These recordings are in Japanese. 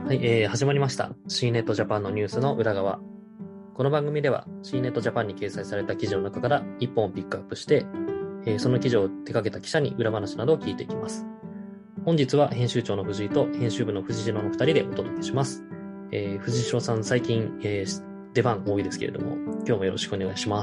はい、始まりました。CNET Japan のニュースの裏側。この番組では CNET Japan に掲載された記事の中から1本をピックアップして、その記事を手掛けた記者に裏話などを聞いていきます。本日は編集長の藤井と編集部の藤代の2人でお届けします。藤代さん、最近、出番多いですけれども、今日もよろしくお願いします。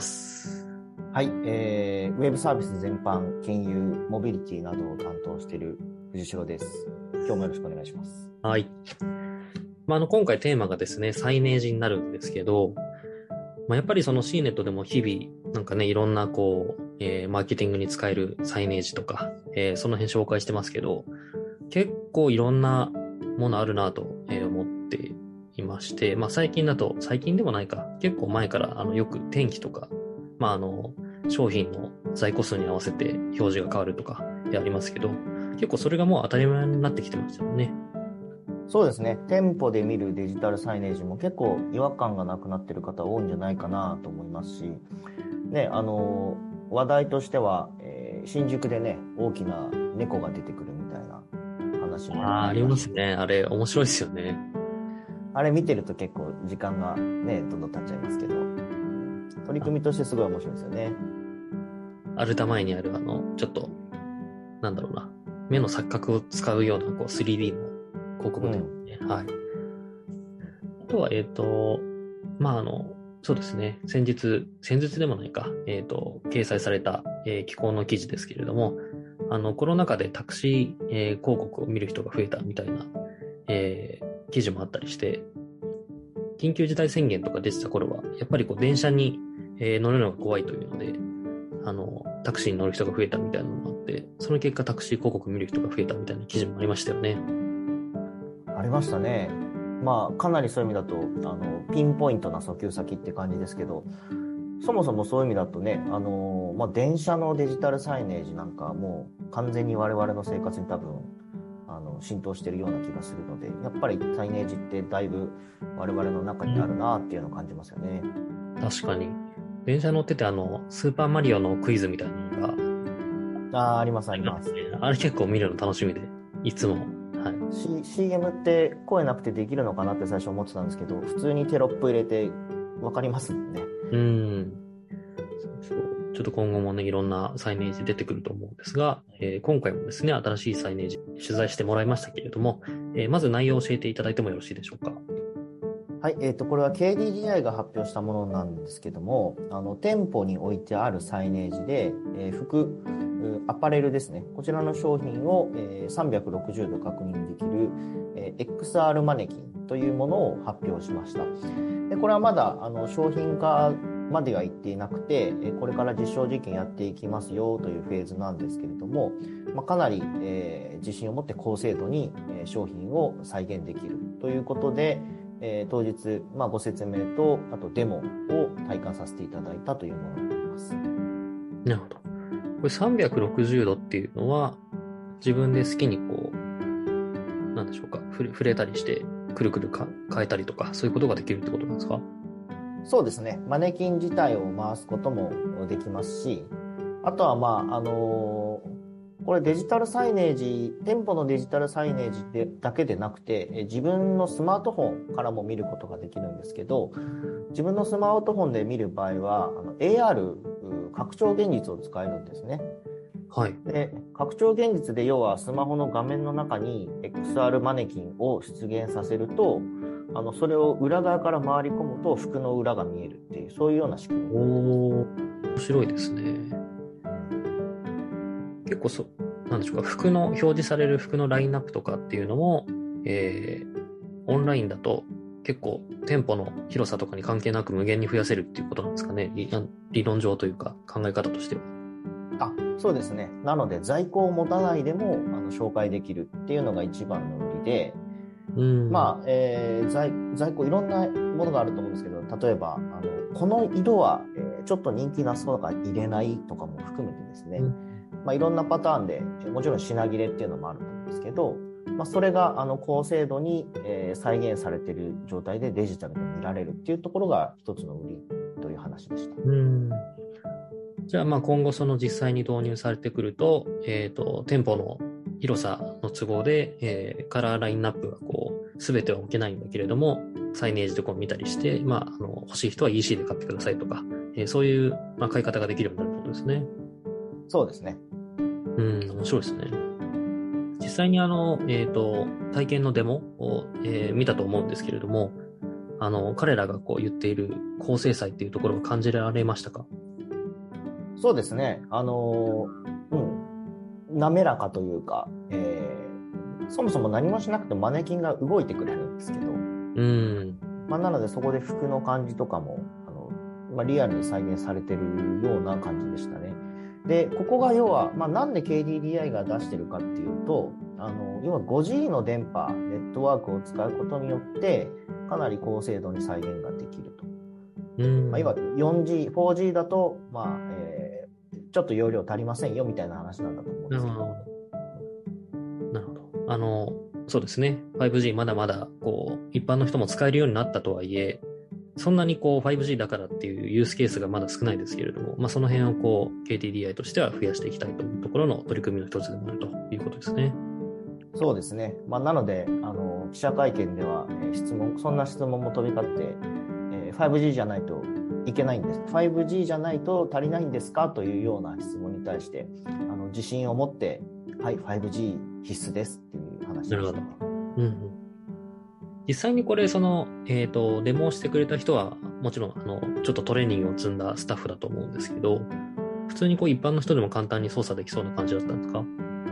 はい、ウェブサービス全般、金融、モビリティなどを担当している藤代です。今日もよろしくお願いします。 はい。今回テーマがですね、サイネージになるんですけど、やっぱりその CNET でも日々、なんかね、いろんなマーケティングに使えるサイネージとか、その辺紹介してますけど、結構いろんなものあるなと思っていまして、最近でもないか、結構前からよく天気とか、商品の在庫数に合わせて表示が変わるとかありますけど、結構それがもう当たり前になってきてますよね。 そうですね。店舗で見るデジタルサイネージも結構違和感がなくなっている方多いんじゃないかなと思いますし、ね、話題としては、新宿でね、大きな猫が出てくるみたいな話もありますね。あれ面白いですよね。 あれ見てると結構時間がね、どんどん経っちゃいますけど、取り組みとしてすごい面白いですよね。 アルタ前にあるちょっと、なんだろうな、目の錯覚を使うような3D の広告で、はい。あとは、そうですね、先日でもないか、掲載された、寄稿の記事ですけれども、コロナ禍でタクシー、広告を見る人が増えたみたいな、記事もあったりして、緊急事態宣言とか出てた頃は、やっぱり電車に、乗るのが怖いというので、タクシーに乗る人が増えたみたいなのもあって、その結果タクシー広告見る人が増えたみたいな記事もありましたよね。 ありましたね。かなりそういう意味だとピンポイントな訴求先って感じですけど、そもそもそういう意味だとね、電車のデジタルサイネージなんかもう完全に我々の生活に多分浸透しているような気がするので、やっぱりサイネージってだいぶ我々の中にあるなっていうのを感じますよね。 確かに。電車乗っててスーパーマリオのクイズみたいなのがありますあります。 あれ結構見るの楽しみで、いつも。はい。 CM って声なくてできるのかなって最初思ってたんですけど、普通にテロップ入れて分かりますもんね。 そう。ちょっと今後もね、いろんなサイネージ出てくると思うんですが、今回もですね、新しいサイネージ取材してもらいましたけれども、まず内容を教えていただいてもよろしいでしょうか。 はい、これは KDDI が発表したものなんですけども、店舗に置いてあるサイネージで、アパレルですね。こちらの商品を、360度確認できる、XR マネキンというものを発表しました。で、これはまだ商品化までは行っていなくて、これから実証実験やっていきますよというフェーズなんですけれども、かなり、自信を持って高精度に、商品を再現できるということで、当日、ご説明とあとデモを体感させていただいたというものになります。 なるほど。これ360度っていうのは自分で好きになんでしょうか、触れたりしてくるくる変えたりとか、そういうことができるってことなんですか？ そうですね。マネキン自体を回すこともできますし、あとはこれデジタルサイネージ、店舗のデジタルサイネージだけでなくて、自分のスマートフォンからも見ることができるんですけど、自分のスマートフォンで見る場合は、AR、拡張現実を使えるんですね。 はい。 で、拡張現実で要はスマホの画面の中に XR マネキンを出現させると、それを裏側から回り込むと服の裏が見えるっていう、そういうような仕組み。 面白いですね。結構なんでしょうか、表示される服のラインナップとかっていうのも、オンラインだと結構店舗の広さとかに関係なく無限に増やせるっていうことなんですかね。理論上というか考え方としては。 そうですね。なので在庫を持たないでも紹介できるっていうのが一番の売りで、在庫いろんなものがあると思うんですけど、例えばこの色はちょっと人気なそうだから入れないとかも含めてですね、いろんなパターンでもちろん品切れっていうのもあると思うんですけど、それが高精度に再現されている状態でデジタルで見られるっていうところが一つの売りという話でした。 じゃあ今後実際に導入されてくると、店舗の広さの都合で、カラーラインナップが全ては置けないんだけれども、サイネージでこう見たりして、欲しい人は EC で買ってくださいとか、そういう、買い方ができるようになるってことですね。 そうですね。 面白いですね。実際に体験のデモを、見たと思うんですけれども、彼らがこう言っている高精細っていうところが感じられましたか？ そうですね。滑らかというか、そもそも何もしなくてもマネキンが動いてくれるんですけど、なのでそこで服の感じとかも、リアルに再現されてるような感じでしたね。で、ここが要は、なんで KDDI が出してるかっていうと、要は 5G の電波、ネットワークを使うことによって、かなり高精度に再現ができると。要は 4G、4G だと、ちょっと容量足りませんよみたいな話なんだと思うんですけど。 なるほど。そうですね。5G まだまだ、一般の人も使えるようになったとはいえ、そんなに5G だからっていうユースケースがまだ少ないですけれども、その辺をKDDI としては増やしていきたいというところの取り組みの一つでもあるということですね。 そうですね。なので、記者会見では、そんな質問も飛び交って、5G じゃないといけないんです。5G じゃないと足りないんですかというような質問に対して、自信を持って、はい、5G 必須ですっていう話でした。 なるほど。実際にこれ、デモをしてくれた人は、もちろん、ちょっとトレーニングを積んだスタッフだと思うんですけど、普通に一般の人でも簡単に操作できそうな感じだったんですか？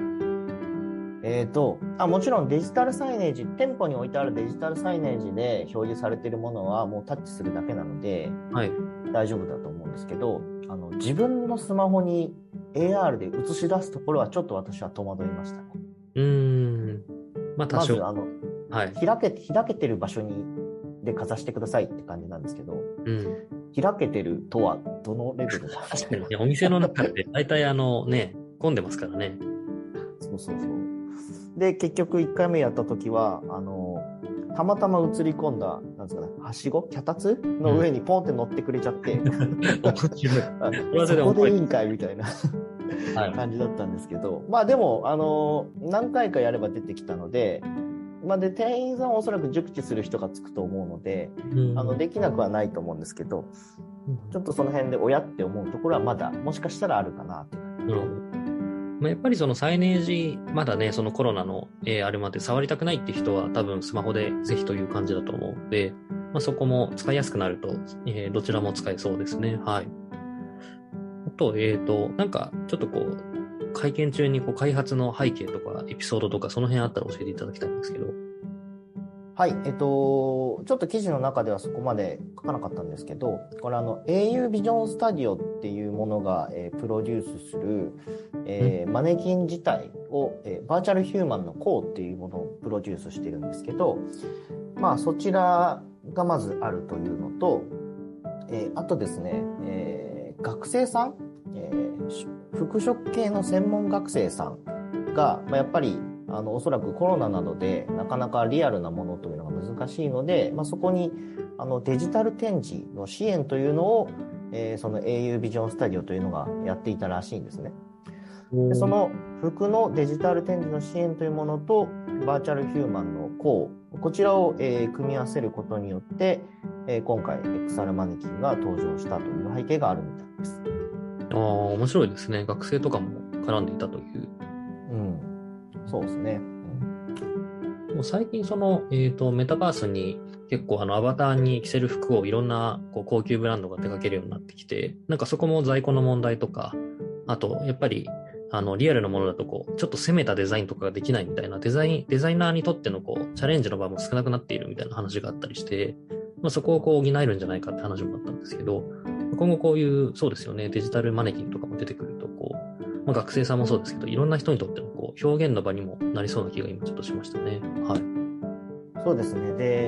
もちろんデジタルサイネージ、店舗に置いてあるデジタルサイネージで表示されているものはもうタッチするだけなので、大丈夫だと思うんですけど、自分のスマホに AR で映し出すところはちょっと私は戸惑いましたね。 多少。 開けてる場所でかざしてくださいって感じなんですけど、開けてるとはどのレベルなんですか？ お店の中で大体混んでますからね。 そう。で、結局1回目やった時は、たまたま映り込んだ、なんですかね、はしご脚立の上にポンって乗ってくれちゃって、そこでいいんかいみたいな感じだったんですけど、でも、何回かやれば出てきたので、で、店員さんはおそらく熟知する人がつくと思うので、できなくはないと思うんですけど、ちょっとその辺で親って思うところはまだ、もしかしたらあるかなって感じです。 やっぱりそのサイネージ、まだね、そのコロナの、あれまで触りたくないって人は多分スマホでぜひという感じだと思うので、そこも使いやすくなると、どちらも使えそうですね。はい。あと、なんかちょっと会見中に開発の背景とかエピソードとかその辺あったら教えていただきたいんですけど。 はい、ちょっと記事の中ではそこまで書かなかったんですけど、これau ビジョンスタジオっていうものが、プロデュースする、マネキン自体を、バーチャルヒューマンのコーっていうものをプロデュースしてるんですけど、そちらがまずあるというのと、あとですね、学生さん、服飾系の専門学生さんが、やっぱりおそらくコロナなどでなかなかリアルなものというのが難しいので、そこにデジタル展示の支援というのを、その au ビジョンスタジオというのがやっていたらしいんですね。でその服のデジタル展示の支援というものとバーチャルヒューマンのこちらを、組み合わせることによって、今回 XR マネキンが登場したという背景があるみたいです。 面白いですね。学生とかも絡んでいたという。 そうですね。 もう最近メタバースに結構アバターに着せる服をいろんな高級ブランドが手掛けるようになってきて、なんかそこも在庫の問題とか、あとやっぱりリアルなものだとちょっと攻めたデザインとかができないみたいなデザイナーにとってのチャレンジの場も少なくなっているみたいな話があったりして、そこを補えるんじゃないかって話もあったんですけど、今後こういうそうですよね、デジタルマネキンとかも出てくると学生さんもそうですけど、いろんな人にとっての表現の場にもなりそうな気が今ちょっとしましたね。はい。 そうですね。で、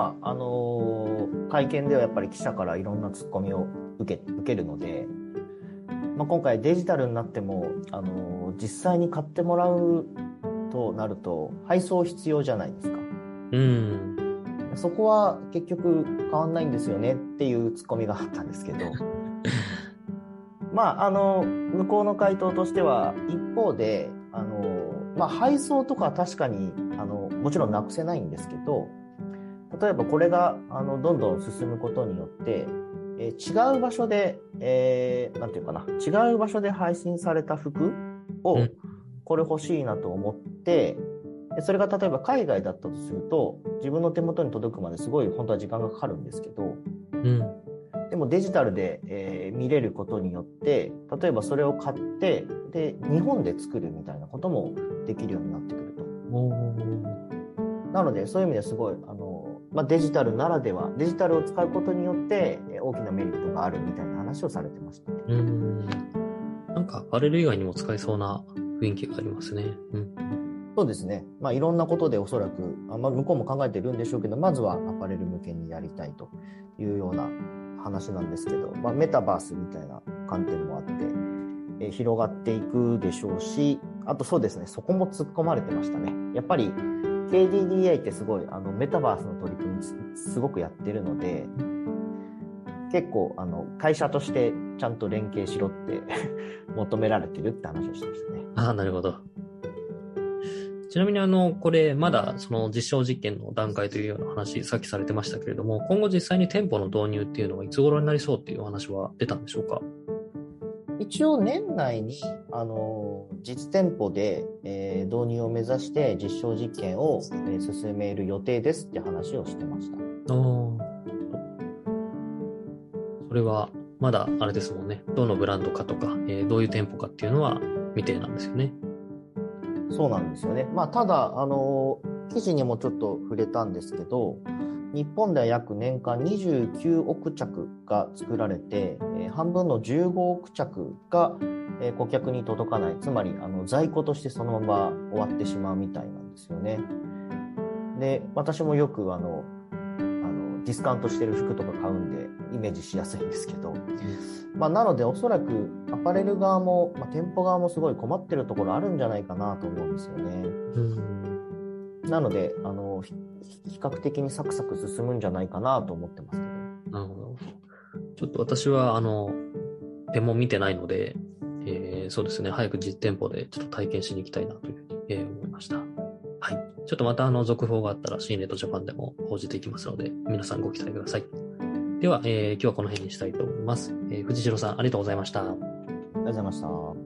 会見ではやっぱり記者からいろんなツッコミを受けるので、今回デジタルになっても、実際に買ってもらうとなると配送必要じゃないですか。そこは結局変わんないんですよねっていうツッコミがあったんですけど。向こうの回答としては、一方で、 まあ、配送とかは確かにもちろんなくせないんですけど、例えばこれがどんどん進むことによって、違う場所で、なんていうかな、違う場所で配信された服をこれ欲しいなと思って、それが例えば海外だったとすると自分の手元に届くまですごい本当は時間がかかるんですけど、でもデジタルで、見れることによって例えばそれを買ってで日本で作るみたいなこともできるようになってくると。なのでそういう意味ですごいまあ、デジタルならではデジタルを使うことによって大きなメリットがあるみたいな話をされてましたね。 なんかアパレル以外にも使えそうな雰囲気がありますね。 そうですね。まあ、いろんなことでおそらく、まあ、向こうも考えてるんでしょうけど、まずはアパレル向けにやりたいというような話なんですけど、まあ、メタバースみたいな観点もあって、広がっていくでしょうし、あとそうですね、そこも突っ込まれてましたね。やっぱり KDDI ってすごいメタバースの取り組みすごくやってるので、結構会社としてちゃんと連携しろって求められてるって話をしてましたね。 ああ、なるほど。ちなみにこれまだその実証実験の段階というような話さっきされてましたけれども、今後実際に店舗の導入っていうのはいつ頃になりそうっていうお話は出たんでしょうか？ 一応年内に実店舗で、導入を目指して実証実験を、進める予定ですって話をしてました。 それはまだあれですもんね。どのブランドかとか、どういう店舗かっていうのは未定なんですよね。 そうなんですよね。まあ、ただ記事にもちょっと触れたんですけど、日本では約年間29億着が作られて、半分の15億着が、顧客に届かない、つまり在庫としてそのまま終わってしまうみたいなんですよね。で、私もよくディスカウントしてる服とか買うんでイメージしやすいんですけど、まあ、なのでおそらくアパレル側も、まあ、店舗側もすごい困ってるところあるんじゃないかなと思うんですよね。なので比較的にサクサク進むんじゃないかなと思ってますけど。 なるほど。ちょっと私はデモ見てないので、そうですね、早く実店舗でちょっと体験しに行きたいなというふうに、思いました。はい。ちょっとまた続報があったら C ネットジャパンでも報じていきますので、皆さんご期待ください。では、今日はこの辺にしたいと思います。藤代さん、ありがとうございました。 ありがとうございました。